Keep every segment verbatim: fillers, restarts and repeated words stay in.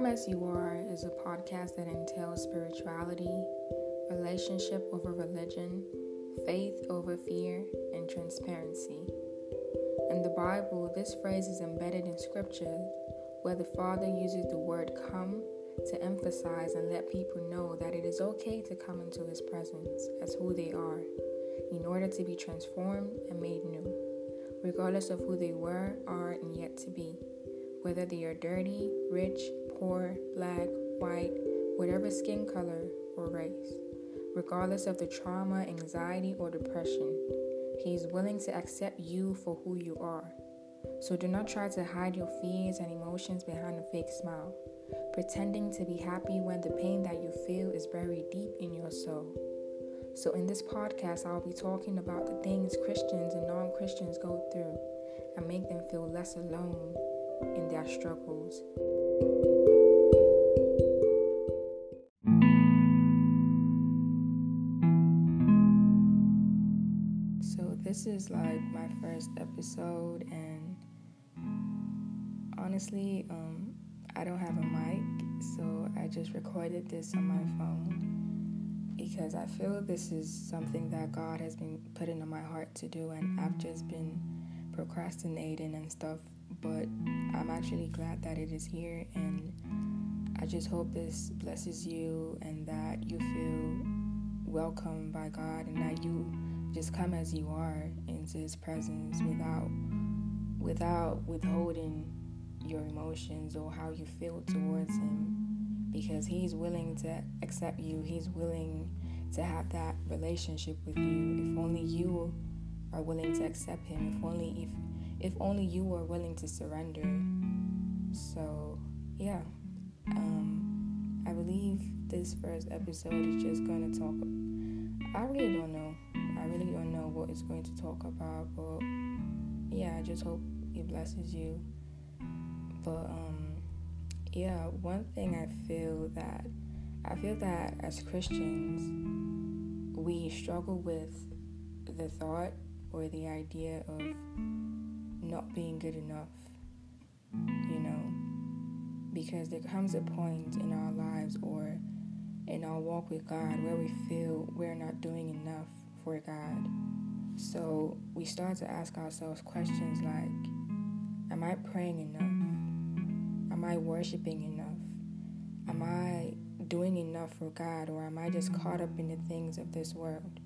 As You Are is a podcast that entails spirituality, relationship over religion, faith over fear, and transparency. In the Bible, this phrase is embedded in scripture where the Father uses the word come to emphasize and let people know that it is okay to come into His presence as who they are in order to be transformed and made new, regardless of who they were, are, and yet to be. Whether they are dirty, rich, poor, black, white, whatever skin color or race. Regardless of the trauma, anxiety, or depression, He is willing to accept you for who you are. So do not try to hide your fears and emotions behind a fake smile, pretending to be happy when the pain that you feel is buried deep in your soul. So in this podcast, I'll be talking about the things Christians and non-Christians go through and make them feel less alone in their struggles. So this is like my first episode, and honestly, um, I don't have a mic, so I just recorded this on my phone because I feel this is something that God has been putting on my heart to do, and I've just been procrastinating and stuff. But I'm actually glad that it is here, and I just hope this blesses you and that you feel welcomed by God and that you just come as you are into His presence without without withholding your emotions or how you feel towards Him, because He's willing to accept you. He's willing to have that relationship with you if only you are willing to accept Him, if only if If only you were willing to surrender. So, yeah. Um, I believe this first episode is just going to talk. I really don't know. I really don't know what it's going to talk about. But, yeah, I just hope it blesses you. But, um, yeah, one thing I feel that, I feel that as Christians, we struggle with the thought or the idea of not being good enough, you know, because there comes a point in our lives or in our walk with God where we feel we're not doing enough for God. So we start to ask ourselves questions like, am I praying enough? Am I worshiping enough? Am I doing enough for God, or am I just caught up in the things of this world?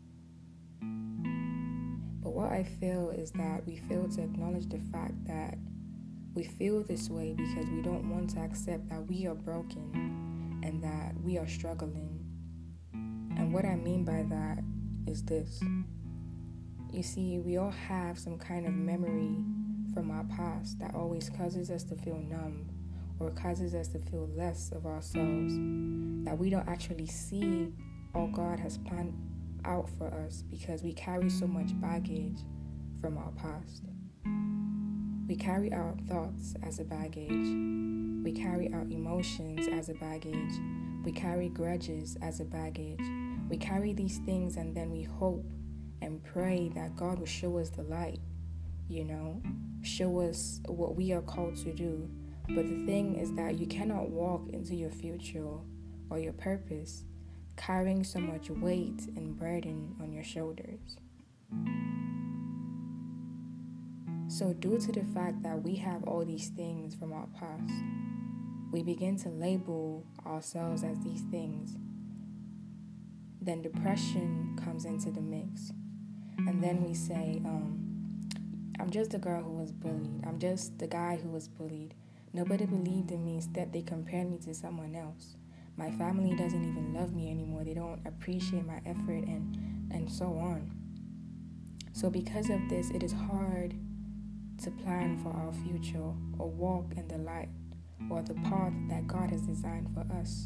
But what I feel is that we fail to acknowledge the fact that we feel this way because we don't want to accept that we are broken and that we are struggling. And what I mean by that is this. You see, we all have some kind of memory from our past that always causes us to feel numb or causes us to feel less of ourselves, that we don't actually see all God has planned out for us because we carry so much baggage from our past. We carry our thoughts as a baggage. We carry our emotions as a baggage. We carry grudges as a baggage. We carry these things, and then we hope and pray that God will show us the light, you know, show us what we are called to do. But the thing is that you cannot walk into your future or your purpose carrying so much weight and burden on your shoulders. So due to the fact that we have all these things from our past, we begin to label ourselves as these things. Then depression comes into the mix. And then we say, um, I'm just the girl who was bullied. I'm just the guy who was bullied. Nobody believed in me. Instead, they compared me to someone else. My family doesn't even love me anymore. They don't appreciate my effort, and, and so on. So because of this, it is hard to plan for our future or walk in the light or the path that God has designed for us.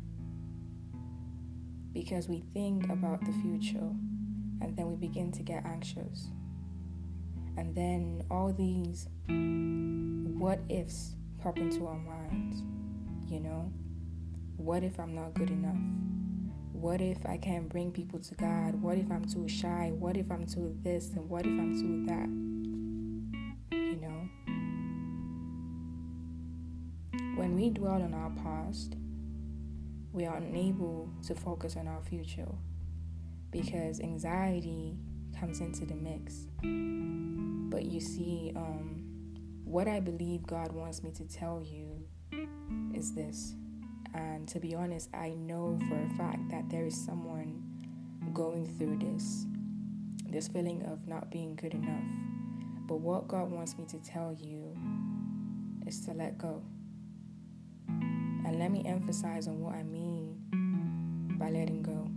Because we think about the future and then we begin to get anxious. And then all these what ifs pop into our minds, you know? What if I'm not good enough? What if I can't bring people to God? What if I'm too shy? What if I'm too this? And what if I'm too that? You know? When we dwell on our past, we are unable to focus on our future because anxiety comes into the mix. But you see, um, what I believe God wants me to tell you is this. And to be honest, I know for a fact that there is someone going through this, this feeling of not being good enough. But what God wants me to tell you is to let go. And let me emphasize on what I mean by letting go.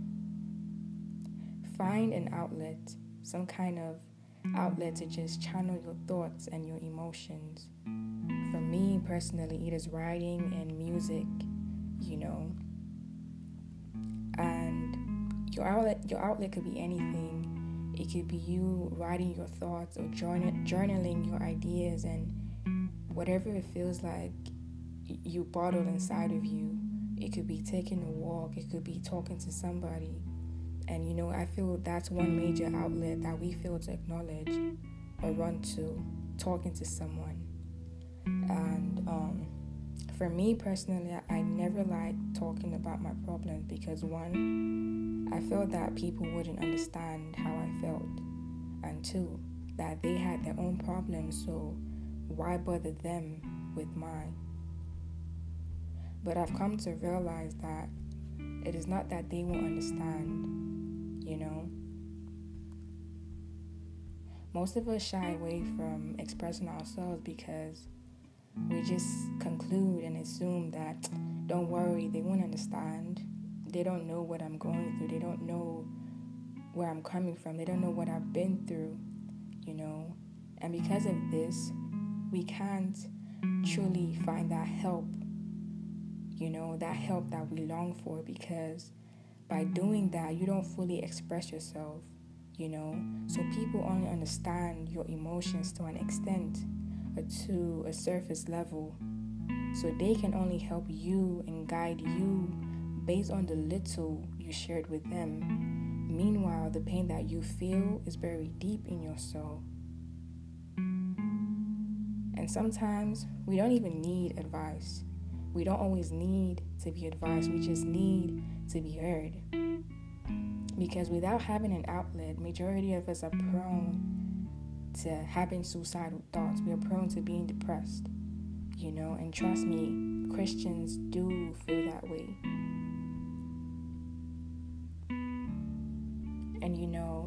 Find an outlet, some kind of outlet to just channel your thoughts and your emotions. For me personally, it is writing and music, you know. And your outlet, your outlet could be anything. It could be you writing your thoughts or journal, journaling your ideas and whatever it feels like you bottled inside of you. It could be taking a walk. It could be talking to somebody. And, you know, I feel that's one major outlet that we fail to acknowledge or run to, talking to someone. And um, for me personally, I, I never liked talking about my problems because, one, I felt that people wouldn't understand how I felt. And two, that they had their own problems, so why bother them with mine? But I've come to realize that it is not that they won't understand. You know, most of us shy away from expressing ourselves because we just conclude and assume that, don't worry, they won't understand. They don't know what I'm going through. They don't know where I'm coming from. They don't know what I've been through, you know. And because of this, we can't truly find that help, you know, that help that we long for, because by doing that, you don't fully express yourself, you know. So people only understand your emotions to an extent or to a surface level. So they can only help you and guide you based on the little you shared with them. Meanwhile, the pain that you feel is very deep in your soul. And sometimes we don't even need advice. We don't always need to be advised. We just need to be heard. Because without having an outlet, majority of us are prone to having suicidal thoughts. We are prone to being depressed, you know. And trust me, Christians do feel that way. And you know,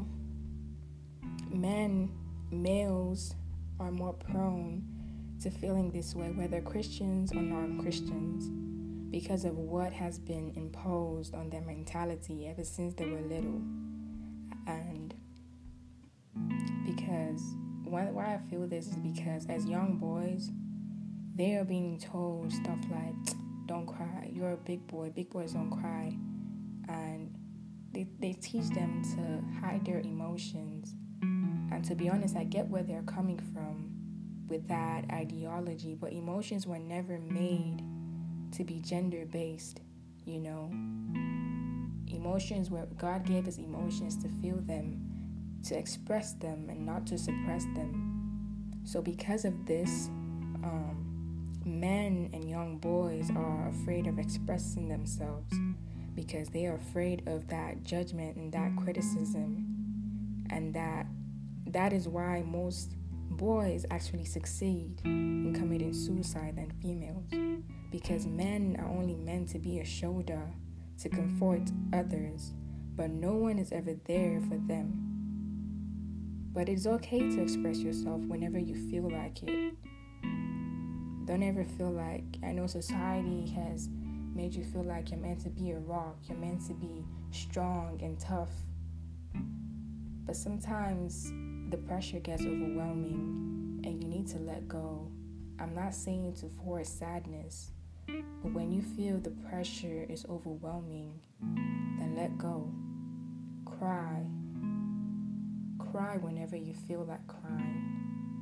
men, males are more prone to feeling this way, whether Christians or non-Christians, because of what has been imposed on their mentality ever since they were little. And because why, why I feel this is because as young boys, they are being told stuff like, don't cry, you're a big boy, big boys don't cry. And they, they teach them to hide their emotions. And to be honest, I get where they're coming from with that ideology, but emotions were never made to be gender-based, you know. Emotions were, God gave us emotions to feel them, to express them, and not to suppress them. So because of this, um, men and young boys are afraid of expressing themselves because they are afraid of that judgment and that criticism, and that that is why most boys actually succeed in committing suicide than females, because men are only meant to be a shoulder to comfort others, but no one is ever there for them. But it's okay to express yourself whenever you feel like it. Don't ever feel like, I know society has made you feel like you're meant to be a rock, you're meant to be strong and tough, but sometimes the pressure gets overwhelming and you need to let go. I'm not saying to force sadness, but when you feel the pressure is overwhelming, then let go. Cry. Cry whenever you feel like crying.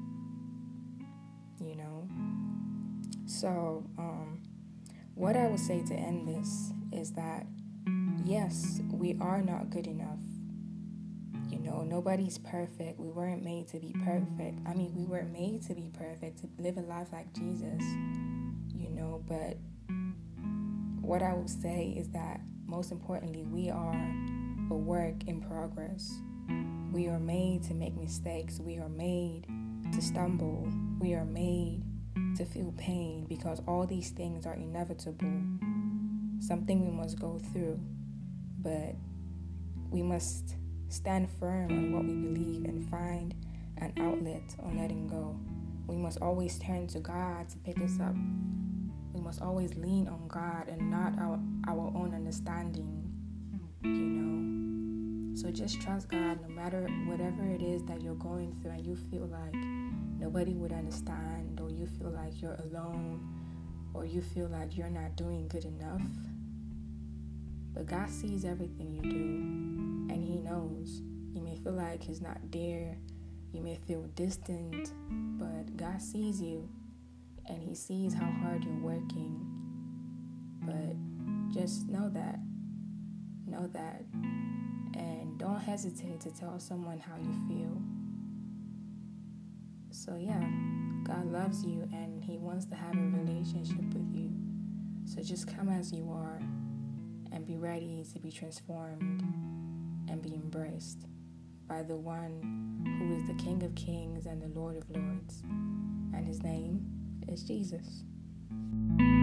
You know? So, um, what I would say to end this is that, yes, we are not good enough. You know, nobody's perfect. We weren't made to be perfect. I mean, we were made to be perfect, to live a life like Jesus, you know, but what I would say is that most importantly, we are a work in progress. We are made to make mistakes. We are made to stumble. We are made to feel pain, because all these things are inevitable, something we must go through. But we must stand firm on what we believe and find an outlet on letting go. We must always turn to God to pick us up. We must always lean on God and not our, our own understanding, you know. So just trust God no matter whatever it is that you're going through and you feel like nobody would understand, or you feel like you're alone, or you feel like you're not doing good enough. But God sees everything you do, and He knows. You may feel like He's not there. You may feel distant, but God sees you, and He sees how hard you're working. But just know that. Know that. And don't hesitate to tell someone how you feel. So yeah, God loves you, and He wants to have a relationship with you. So just come as you are, and be ready to be transformed and be embraced by the one who is the King of Kings and the Lord of Lords. And His name is Jesus.